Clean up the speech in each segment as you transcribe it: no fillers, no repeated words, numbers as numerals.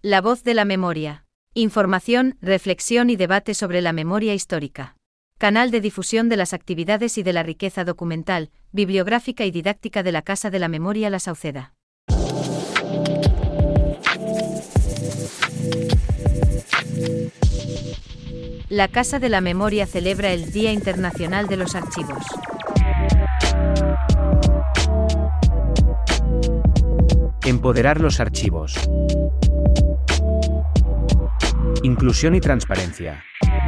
La voz de la memoria. Información, reflexión y debate sobre la memoria histórica. Canal de difusión de las actividades y de la riqueza documental, bibliográfica y didáctica de la Casa de la Memoria La Sauceda. La Casa de la Memoria celebra el Día Internacional de los Archivos. Empoderar los archivos. Inclusión y transparencia.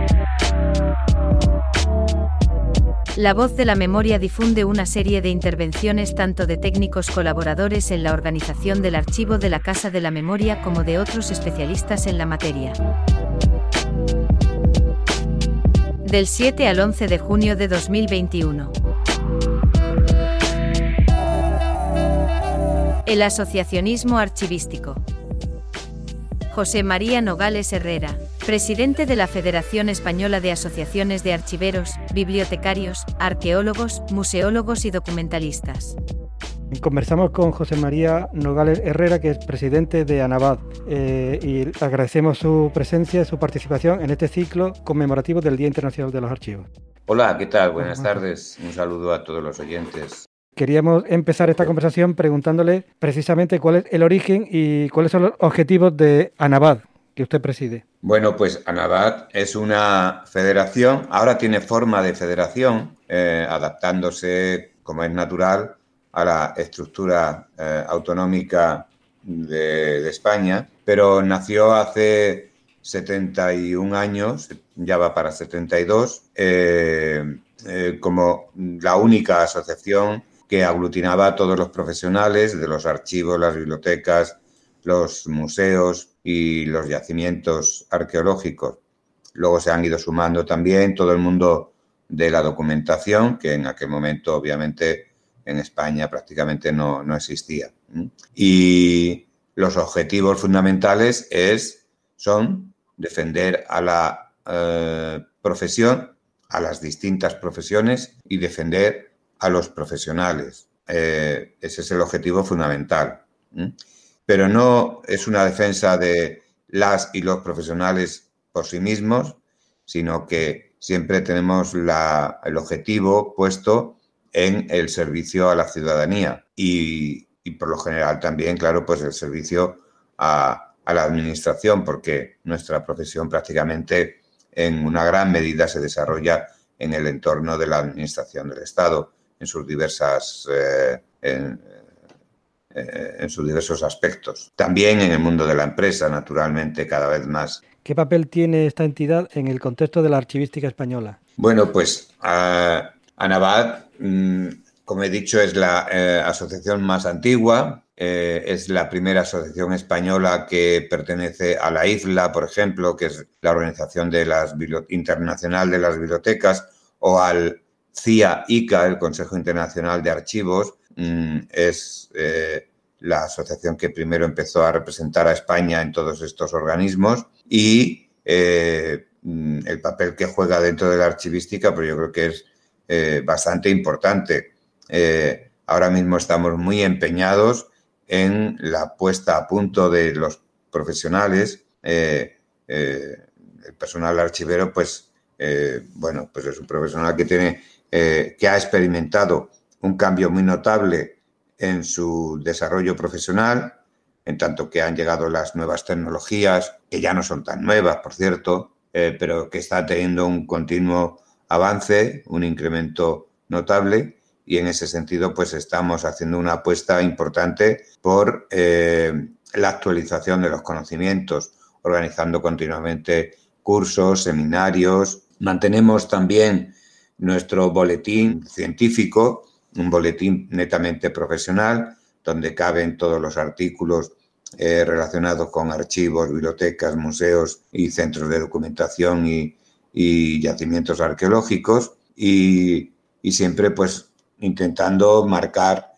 La voz de la memoria difunde una serie de intervenciones tanto de técnicos colaboradores en la organización del archivo de la Casa de la Memoria como de otros especialistas en la materia. Del 7 al 11 de junio de 2021. El asociacionismo archivístico. José María Nogales Herrera, presidente de la Federación Española de Asociaciones de Archiveros, Bibliotecarios, Arqueólogos, Museólogos y Documentalistas. Conversamos con José María Nogales Herrera, que es presidente de ANABAD, y agradecemos su presencia y su participación en este ciclo conmemorativo del Día Internacional de los Archivos. Hola, ¿qué tal? Buenas tardes. Un saludo a todos los oyentes. Queríamos empezar esta conversación preguntándole precisamente cuál es el origen y cuáles son los objetivos de ANABAD, que usted preside. Bueno, pues ANABAD es una federación, ahora tiene forma de federación, adaptándose, como es natural, a la estructura autonómica de España, pero nació hace 71 años, ya va para 72, como la única asociación que aglutinaba a todos los profesionales de los archivos, las bibliotecas, los museos y los yacimientos arqueológicos. Luego se han ido sumando también todo el mundo de la documentación, que en aquel momento obviamente en España prácticamente no existía. Y los objetivos fundamentales son defender a la profesión, a las distintas profesiones y defender a los profesionales. Ese es el objetivo fundamental. Pero no es una defensa de las y los profesionales por sí mismos, sino que siempre tenemos el objetivo puesto en el servicio a la ciudadanía y por lo general también, claro, pues el servicio a la administración, porque nuestra profesión prácticamente en una gran medida se desarrolla en el entorno de la administración del Estado, en sus diversos aspectos. También en el mundo de la empresa, naturalmente, cada vez más. ¿Qué papel tiene esta entidad en el contexto de la archivística española? Bueno, pues ANABAD, como he dicho, es la asociación más antigua, es la primera asociación española que pertenece a la IFLA, por ejemplo, que es la Organización Internacional de las Bibliotecas, o al CIA-ICA, el Consejo Internacional de Archivos. Es la asociación que primero empezó a representar a España en todos estos organismos y el papel que juega dentro de la archivística, pues yo creo que es bastante importante. Ahora mismo estamos muy empeñados en la puesta a punto de los profesionales. El personal archivero, pues es un profesional que ha experimentado un cambio muy notable en su desarrollo profesional, en tanto que han llegado las nuevas tecnologías, que ya no son tan nuevas, por cierto, pero que está teniendo un continuo avance, un incremento notable, y en ese sentido pues estamos haciendo una apuesta importante por la actualización de los conocimientos, organizando continuamente cursos, seminarios. Mantenemos también nuestro boletín científico, un boletín netamente profesional, donde caben todos los artículos relacionados con archivos, bibliotecas, museos y centros de documentación y yacimientos arqueológicos, y siempre pues intentando marcar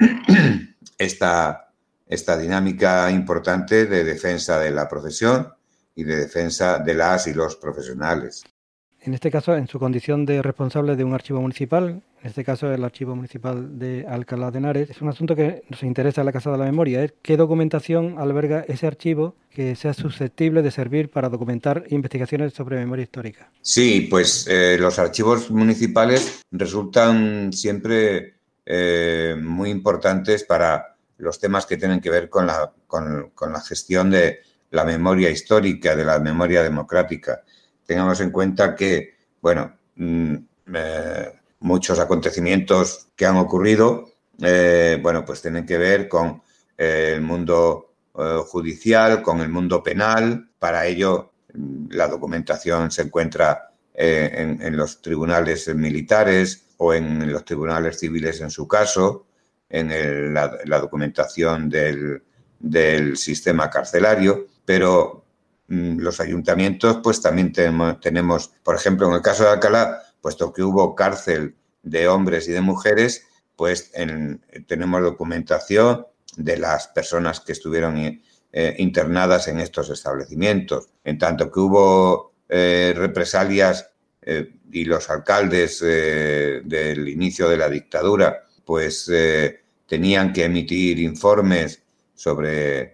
esta dinámica importante de defensa de la profesión y de defensa de las y los profesionales. en este caso en su condición de responsable de un archivo municipal, en este caso el Archivo Municipal de Alcalá de Henares. Es un asunto que nos interesa en la Casa de la Memoria, es qué documentación alberga ese archivo que sea susceptible de servir para documentar investigaciones sobre memoria histórica. Sí, pues los archivos municipales resultan siempre muy importantes para los temas que tienen que ver con la gestión de la memoria histórica, de la memoria democrática. Tengamos en cuenta que, bueno, muchos acontecimientos que han ocurrido, bueno, pues tienen que ver con el mundo judicial, con el mundo penal. Para ello, la documentación se encuentra en los tribunales militares o en los tribunales civiles en su caso, en la documentación del sistema carcelario, pero los ayuntamientos pues también tenemos, por ejemplo, en el caso de Alcalá, puesto que hubo cárcel de hombres y de mujeres, pues tenemos documentación de las personas que estuvieron internadas en estos establecimientos. En tanto que hubo represalias y los alcaldes del inicio de la dictadura, pues tenían que emitir informes sobre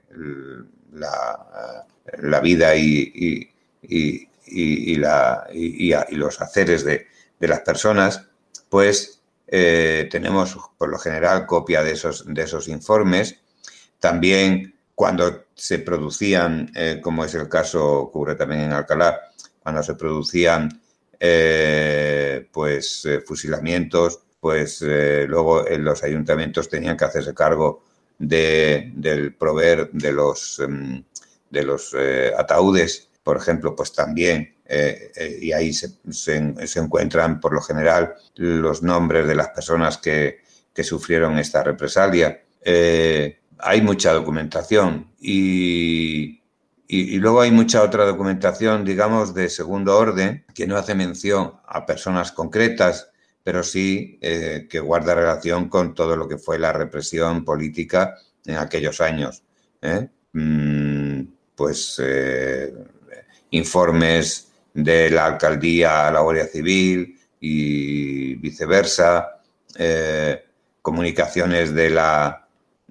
la vida y los haceres de las personas, pues tenemos por lo general copia de esos informes. También cuando se producían, como es el caso, ocurre también en Alcalá, cuando se producían fusilamientos, pues luego los ayuntamientos tenían que hacerse cargo del proveer de los ataúdes, por ejemplo, pues también, y ahí se encuentran por lo general los nombres de las personas que sufrieron esta represalia. Hay mucha documentación y luego hay mucha otra documentación, digamos, de segundo orden, que no hace mención a personas concretas, pero sí que guarda relación con todo lo que fue la represión política en aquellos años. Informes de la alcaldía a la Guardia Civil y viceversa, comunicaciones de la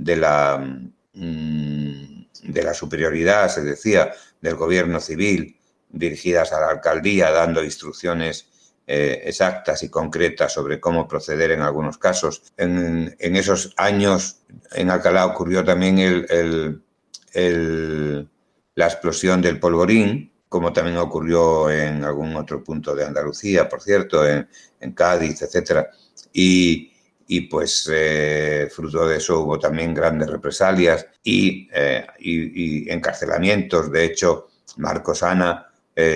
superioridad, se decía, del gobierno civil, dirigidas a la alcaldía, dando instrucciones exactas y concretas sobre cómo proceder en algunos casos. En esos años en Alcalá ocurrió también la explosión del polvorín, como también ocurrió en algún otro punto de Andalucía, por cierto, en Cádiz, etcétera. Y fruto de eso hubo también grandes represalias y encarcelamientos. De hecho, Marcos Ana,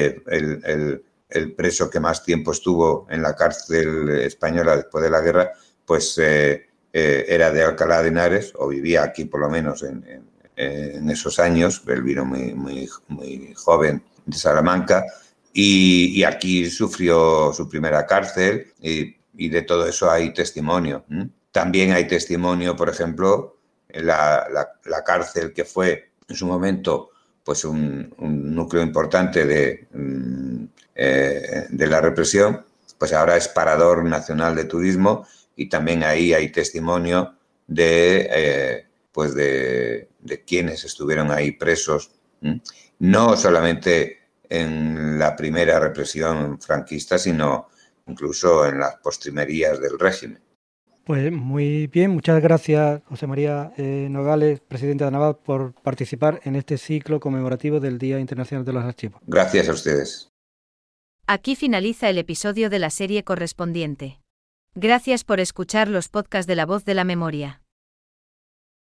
el preso que más tiempo estuvo en la cárcel española después de la guerra, pues era de Alcalá de Henares, o vivía aquí por lo menos en esos años. Él vino muy joven de Salamanca y aquí sufrió su primera cárcel y de todo eso hay testimonio. También hay testimonio, por ejemplo, en la cárcel que fue en su momento pues un núcleo importante de la represión, pues ahora es Parador Nacional de Turismo, y también ahí hay testimonio de quienes estuvieron ahí presos, no solamente en la primera represión franquista, sino incluso en las postrimerías del régimen. Pues muy bien, muchas gracias José María Nogales, presidente de ANAVAD, por participar en este ciclo conmemorativo del Día Internacional de los Archivos. Gracias a ustedes. Aquí finaliza el episodio de la serie correspondiente. Gracias por escuchar los podcasts de La Voz de la Memoria.